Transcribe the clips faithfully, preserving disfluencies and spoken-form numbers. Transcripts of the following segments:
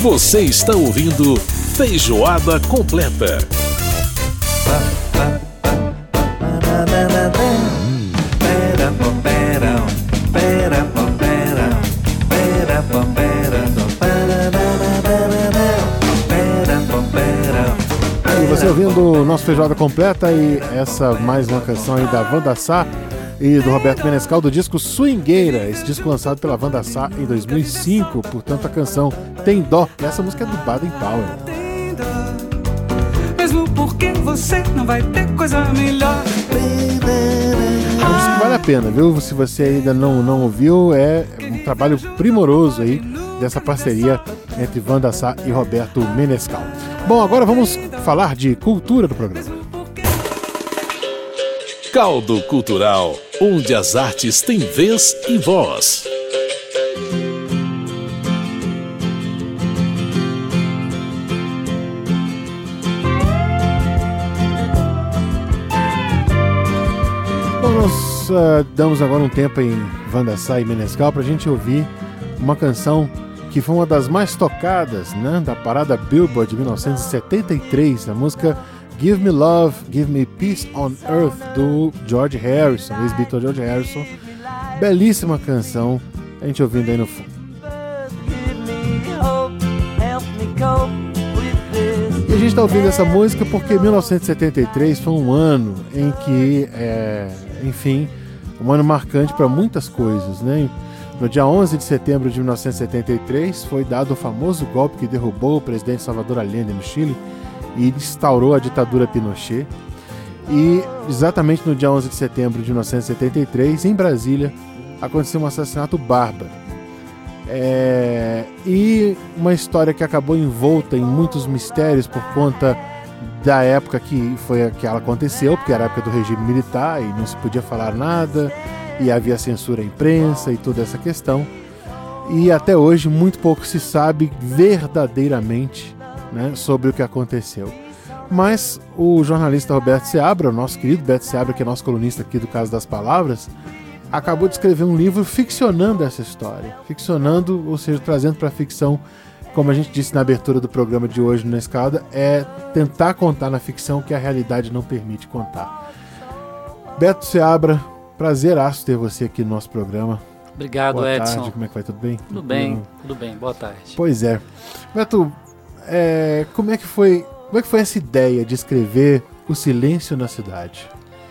Você está ouvindo Feijoada Completa. E você ouvindo o nosso Feijoada Completa e essa mais uma canção aí da Wanda Sá e do Roberto Menescal do disco Swingueira, esse disco lançado pela Wanda Sá em dois mil e cinco, portanto a canção Tem Dó, essa música é do Baden Powell. Tem dó, mesmo porque você não vai ter coisa melhor. É um disco que vale a pena, viu? Se você ainda não, não ouviu, é um trabalho primoroso aí dessa parceria entre Wanda Sá e Roberto Menescal. Bom, agora vamos falar de cultura do programa. Caldo Cultural, onde as artes têm vez e voz. Bom, nós uh, damos agora um tempo em Wanda Sá e Menescal para a gente ouvir uma canção que foi uma das mais tocadas, né, da parada Billboard de mil novecentos e setenta e três, a música Give Me Love, Give Me Peace on Earth, do George Harrison, ex-Beatle George Harrison. Belíssima canção, a gente ouvindo aí no fundo. E a gente está ouvindo essa música porque mil novecentos e setenta e três foi um ano em que, é, enfim, um ano marcante para muitas coisas, né? No dia onze de setembro de mil novecentos e setenta e três foi dado o famoso golpe que derrubou o presidente Salvador Allende no Chile e instaurou a ditadura Pinochet. E exatamente no dia onze de setembro de mil novecentos e setenta e três, em Brasília, aconteceu um assassinato bárbaro. É... E uma história que acabou envolta em muitos mistérios por conta da época que foi que ela aconteceu, porque era a época do regime militar e não se podia falar nada, e havia censura à imprensa e toda essa questão. E até hoje muito pouco se sabe verdadeiramente, né, sobre o que aconteceu. Mas o jornalista Roberto Seabra, o nosso querido Beto Seabra, que é nosso colunista aqui do Caso das Palavras, acabou de escrever um livro ficcionando essa história. Ficcionando, ou seja, trazendo para a ficção, como a gente disse na abertura do programa de hoje na Escada, é tentar contar na ficção o que a realidade não permite contar. Beto Seabra, prazeraço ter você aqui no nosso programa. Obrigado, Boa Edson. tarde, como é que vai? Tudo bem? Tudo bem, tudo bem. Boa tarde. Pois é. Beto, é, como é que foi, como é que foi essa ideia de escrever O Silêncio na Cidade?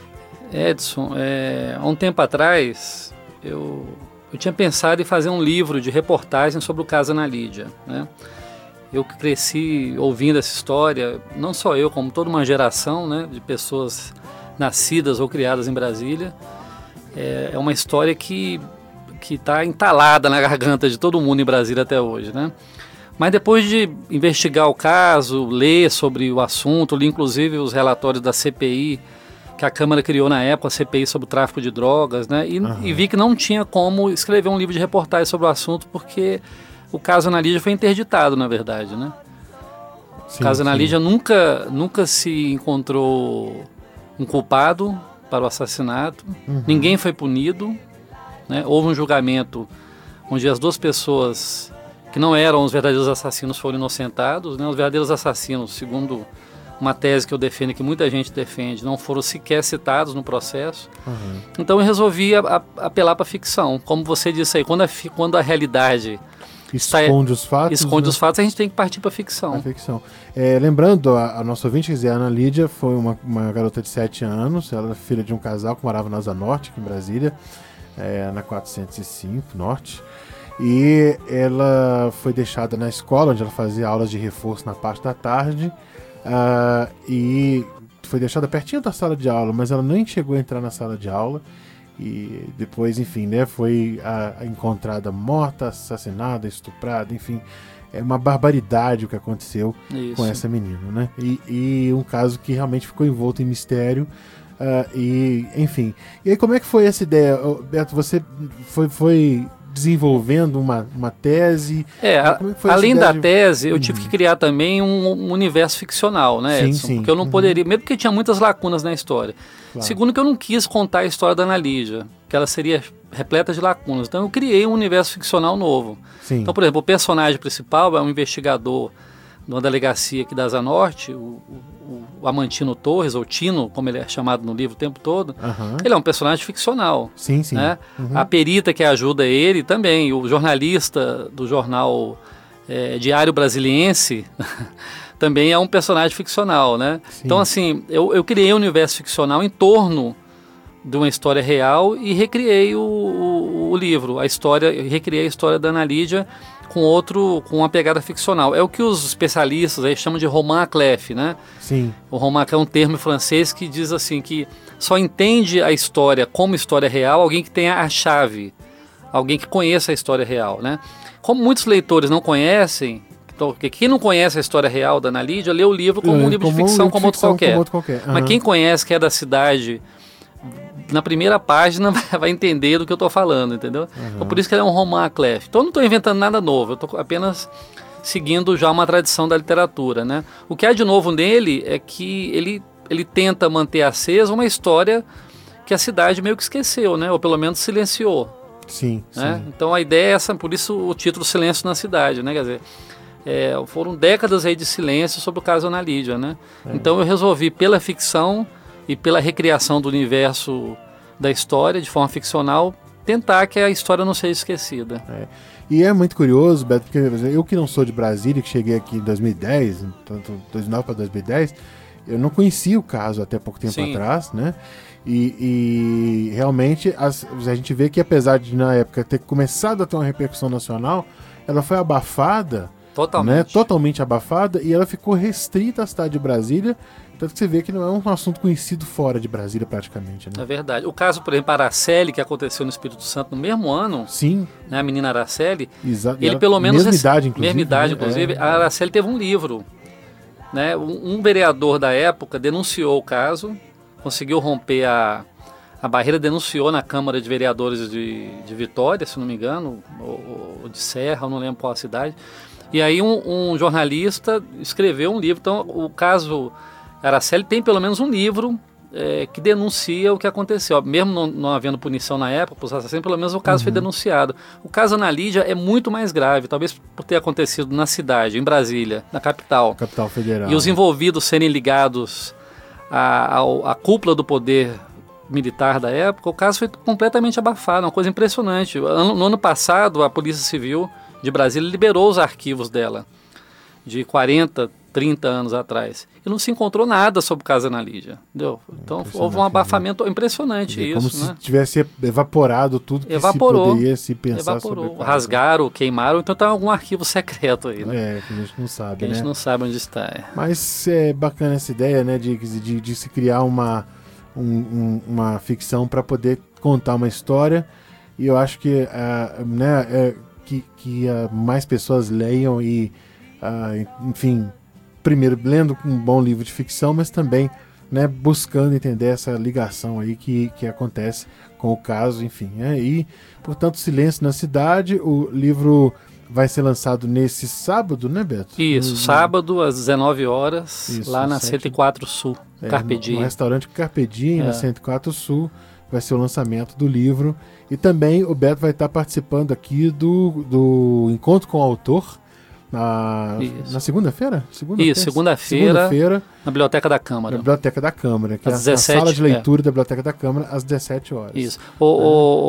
Edson, é, há um tempo atrás, eu, eu tinha pensado em fazer um livro de reportagem sobre o caso Ana Lídia, né? Eu cresci ouvindo essa história, não só eu, como toda uma geração, né, de pessoas nascidas ou criadas em Brasília. É, é uma história que que está entalada na garganta de todo mundo em Brasília até hoje, né? Mas depois de investigar o caso, ler sobre o assunto, li inclusive os relatórios da C P I, que a Câmara criou na época, a C P I sobre o tráfico de drogas, né? E, uhum. e vi que não tinha como escrever um livro de reportagem sobre o assunto, porque o caso Ana Lídia foi interditado, na verdade, né? Sim, o caso Ana Lídia nunca, nunca se encontrou um culpado para o assassinato, uhum. ninguém foi punido, né? Houve um julgamento onde as duas pessoas que não eram os verdadeiros assassinos foram inocentados, né? Os verdadeiros assassinos, segundo uma tese que eu defendo, que muita gente defende, não foram sequer citados no processo. Uhum. Então eu resolvi a, a, apelar para a ficção. Como você disse aí, quando a, quando a realidade esconde os fatos, esconde né? os fatos, a gente tem que partir para a ficção. A ficção. É, lembrando, a, a nossa ouvinte, a Ana Lídia, foi uma, uma garota de sete anos, ela era filha de um casal que morava na Asa Norte, aqui em Brasília, é, na quatrocentos e cinco Norte, e ela foi deixada na escola, onde ela fazia aulas de reforço na parte da tarde, uh, e foi deixada pertinho da sala de aula, mas ela nem chegou a entrar na sala de aula, e depois, enfim, né, foi a, a encontrada morta, assassinada, estuprada, enfim, é uma barbaridade o que aconteceu Isso. com essa menina, né, e, e um caso que realmente ficou envolto em mistério. Uh, e, enfim. E aí, como é que foi essa ideia, Beto? Você foi, foi desenvolvendo uma, uma tese? É, a, além da de... tese, eu uhum. tive que criar também um, um universo ficcional, né, Edson? Sim, sim. Porque eu não uhum. poderia, mesmo porque tinha muitas lacunas na história. Claro. Segundo, que eu não quis contar a história da Ana Lídia. que ela seria repleta de lacunas. Então eu criei um universo ficcional novo. Sim. Então, por exemplo, o personagem principal é um investigador de uma delegacia aqui da Asa Norte, o, o, o Amantino Torres, ou Tino, como ele é chamado no livro o tempo todo. Uhum. Ele é um personagem ficcional. Sim, sim. Né? Uhum. A perita que ajuda ele também, o jornalista do jornal é, Diário Brasiliense, também é um personagem ficcional, né? Então, assim, eu, eu criei um universo ficcional em torno de uma história real e recriei o, o, o livro, a história, recriei a história da Ana Lídia com outro, com uma pegada ficcional. É o que os especialistas aí chamam de roman à clef, né? Sim. O roman é um termo francês que diz assim que só entende a história como história real alguém que tenha a chave, alguém que conheça a história real, né? Como muitos leitores não conhecem, porque quem não conhece a história real da Ana Lídia lê o livro como um livro como de ficção, um como, outro ficção qualquer. como outro qualquer. Uhum. Mas quem conhece, que é da cidade, na primeira página vai entender do que eu estou falando, entendeu? Uhum. Então, por isso que ele é um roman à clef. Então eu não estou inventando nada novo, eu estou apenas seguindo já uma tradição da literatura, né? O que há de novo nele é que ele, ele tenta manter acesa uma história que a cidade meio que esqueceu, né? Ou pelo menos silenciou. Sim, Né? sim. Então a ideia é essa, por isso o título Silêncio na Cidade, né? Quer dizer, é, foram décadas aí de silêncio sobre o caso Ana Lídia, né? É. Então eu resolvi, pela ficção e pela recriação do universo da história de forma ficcional, tentar que a história não seja esquecida. É. E é muito curioso, Beto, porque eu que não sou de Brasília, que cheguei aqui em dois mil e dez, tanto dois mil e nove para dois mil e dez, eu não conhecia o caso até pouco tempo Sim. atrás, né? E, e realmente as, a gente vê que apesar de na época ter começado a ter uma repercussão nacional, ela foi abafada, totalmente, né? totalmente abafada, e ela ficou restrita à cidade de Brasília, tanto que você vê que não é um assunto conhecido fora de Brasília praticamente. Né? É verdade. O caso, por exemplo, Araceli, que aconteceu no Espírito Santo no mesmo ano, Sim. Né, a menina Araceli, Exato. ele pelo menos... Mesma idade, inclusive. Mesma idade, né? inclusive. É, a Araceli teve um livro. Né? Um, um vereador da época denunciou o caso, conseguiu romper a, a barreira, denunciou na Câmara de Vereadores de, de Vitória, se não me engano, ou, ou de Serra, eu não lembro qual a cidade. E aí um, um jornalista escreveu um livro. Então o caso Araceli tem pelo menos um livro é, que denuncia o que aconteceu. Mesmo não, não havendo punição na época, por assassino, pelo menos o caso uhum. foi denunciado. O caso Ana Lídia é muito mais grave, talvez por ter acontecido na cidade, em Brasília, na capital. Capital Federal. E os envolvidos serem ligados à, à, à cúpula do poder militar da época, o caso foi completamente abafado, uma coisa impressionante. No ano passado, a Polícia Civil de Brasília liberou os arquivos dela, de quarenta, trinta anos atrás. E não se encontrou nada sobre o caso Ana Lídia. Entendeu? Então houve um abafamento impressionante. É, isso. Como né? se tivesse evaporado tudo que Evaporou. se poderia se pensar Evaporou. sobre o caso. Rasgaram, queimaram, então está em algum arquivo secreto aí. Né? É, que a gente não sabe, que a gente né? não sabe onde está. É. Mas é bacana essa ideia, né, de, de, de se criar uma, um, um, uma ficção para poder contar uma história. E eu acho que, uh, né, é, que, que uh, mais pessoas leiam e, uh, enfim, primeiro lendo um bom livro de ficção, mas também, né, buscando entender essa ligação aí que, que acontece com o caso, enfim. Né? E, portanto, Silêncio na Cidade, o livro vai ser lançado nesse sábado, né, Beto? Isso, no, sábado às dezenove horas, isso, lá na sete... cento e quatro Sul, é, Carpe Diem. No, no restaurante Carpe Diem, é. na cento e quatro Sul, vai ser o lançamento do livro. E também o Beto vai estar participando aqui do, do Encontro com o Autor, na, na segunda-feira? Segunda Isso, segunda-feira, segunda na Biblioteca da Câmara. Na Biblioteca da Câmara, que às é a dezessete, sala de leitura é. da Biblioteca da Câmara, às dezessete horas. Isso. O, é.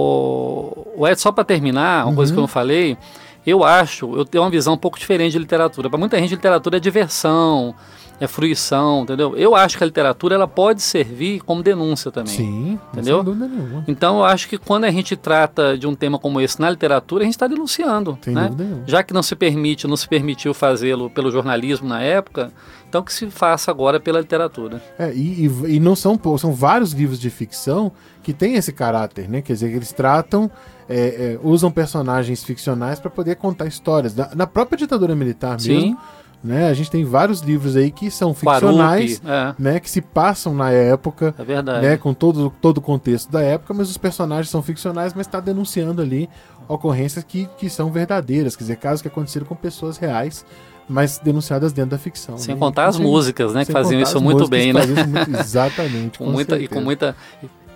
o, o Ed, só para terminar, uma uhum. coisa que eu não falei, eu acho, eu tenho uma visão um pouco diferente de literatura. Para muita gente, literatura é diversão, é fruição, entendeu? Eu acho que a literatura ela pode servir como denúncia também. Sim, entendeu? Sem dúvida nenhuma. Então eu acho que quando a gente trata de um tema como esse na literatura, a gente está denunciando. Sem né? dúvida nenhuma. Já que não se permite, não se permitiu fazê-lo pelo jornalismo na época, então que se faça agora pela literatura. É, e, e, e não são são vários livros de ficção que têm esse caráter, né? Quer dizer, que eles tratam, é, é, usam personagens ficcionais para poder contar histórias. Na, na própria ditadura militar Sim. mesmo, né? A gente tem vários livros aí que são ficcionais, é. né? Que se passam na época, é verdade. Né? Com todo, todo o contexto da época, mas os personagens são ficcionais, mas está denunciando ali ocorrências que, que são verdadeiras, quer dizer, casos que aconteceram com pessoas reais, mas denunciadas dentro da ficção. Sem né? contar as sem, músicas, né? Que faziam isso muito bem, né? Muito, exatamente. com com muita, e com muita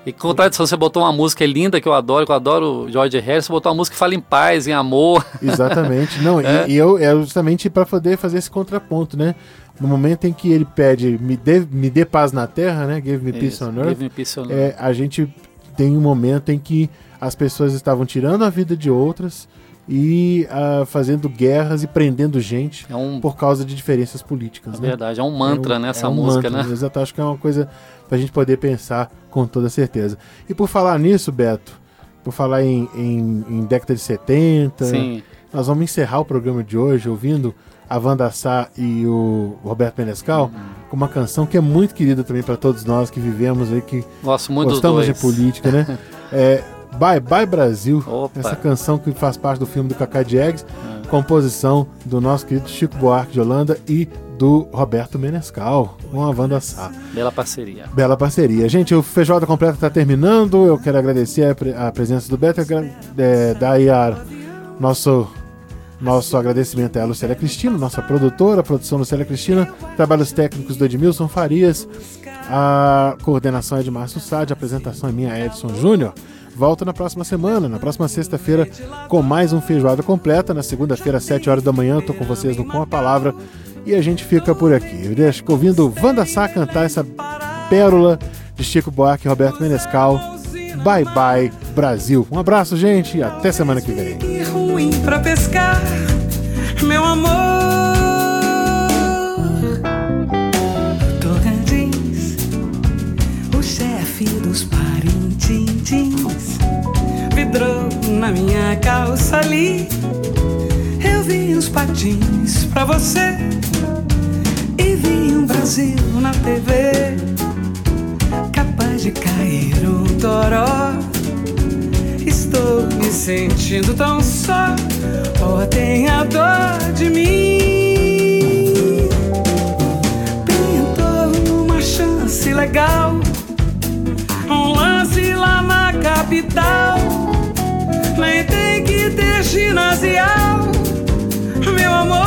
E com tradição, você botou uma música linda que eu adoro, que eu adoro o George Harrison, você botou uma música que fala em paz, em amor. Exatamente. Não, é. e, e eu é justamente para poder fazer esse contraponto, né? No momento em que ele pede, me dê, me dê paz na terra, né? Give me peace on earth. Give me peace on earth. É, a gente tem um momento em que as pessoas estavam tirando a vida de outras e uh, fazendo guerras e prendendo gente é um, por causa de diferenças políticas. É né? verdade, é um mantra é um, nessa é um música, mantra, né? Exato, acho que é uma coisa pra gente poder pensar com toda certeza. E por falar nisso, Beto, por falar em, em, em década de setenta, Sim. nós vamos encerrar o programa de hoje ouvindo a Wanda Sá e o Roberto Menescal, uhum. com uma canção que é muito querida também para todos nós que vivemos aí, que Gosto muito gostamos dos dois. de política, né? é, Bye Bye Brasil, Opa. Essa canção que faz parte do filme do Cacá Diegues, é. composição do nosso querido Chico Buarque de Holanda e do Roberto Menescal, com a Wanda Sá. Bela parceria. Bela parceria. Gente, o Feijoada Completa está terminando, eu quero agradecer a, pre- a presença do Beto, é, daí a nosso... Nosso agradecimento é a Lucélia Cristina, nossa produtora, a produção Lucélia Cristina, trabalhos técnicos do Edmilson Farias, a coordenação é de Márcio Sade, a apresentação é minha, Edson Júnior. Volto na próxima semana, na próxima sexta-feira, com mais um Feijoada Completa. Na segunda-feira, às sete horas da manhã, eu tô com vocês no Com a Palavra e a gente fica por aqui. Eu deixo ouvindo Wanda Sá cantar essa pérola de Chico Buarque e Roberto Menescal. Bye Bye Brasil. Um abraço, gente, e até semana que vem. Que ruim pra pescar, meu amor. Tocantins, o chefe dos parintins, vidrou na minha calça ali. Eu vi uns patins pra você e vi um Brasil na T V, capaz de cair um toró. Estou me sentindo tão só, oh, tenha dó de mim. Pintou uma chance legal, um lance lá na capital. Nem tem que ter ginasial, meu amor.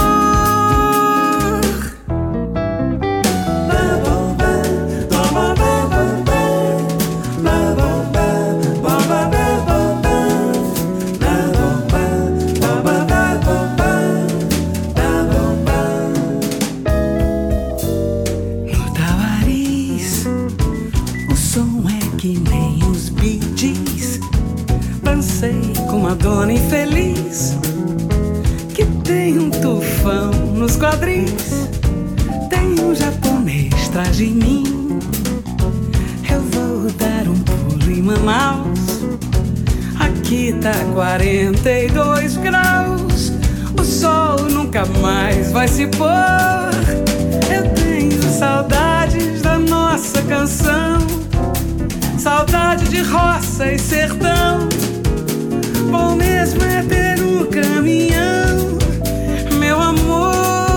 Uma dona infeliz que tem um tufão nos quadris, tem um japonês atrás de mim. Eu vou dar um pulo em Manaus, aqui tá quarenta e dois graus, o sol nunca mais vai se pôr. Eu tenho saudades da nossa canção, saudade de roça e sertão. Bom mesmo é ter um caminhão, meu amor.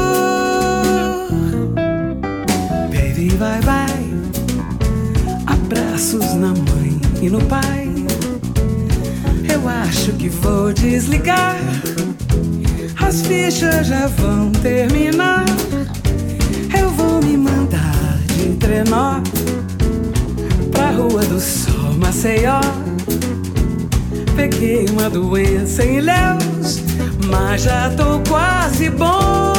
Baby, bye bye, abraços na mãe e no pai. Eu acho que vou desligar, as fichas já vão terminar. Eu vou me mandar de trenó pra Rua do Sol, Maceió. Peguei uma doença em Ilhéus, mas já tô quase bom.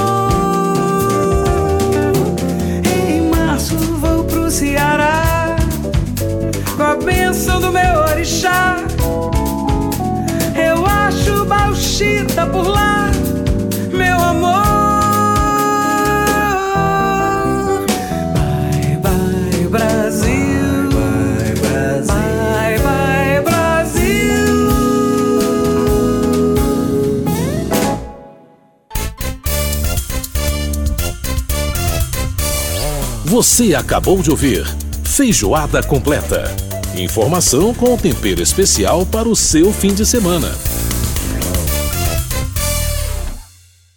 Em março vou pro Ceará, com a bênção do meu orixá. Eu acho bauxita por lá, meu amor. Bye, bye, Brasil. Bye, bye, Brasil. Bye, bye, Brasil. Você acabou de ouvir Feijoada Completa. Informação com tempero especial para o seu fim de semana.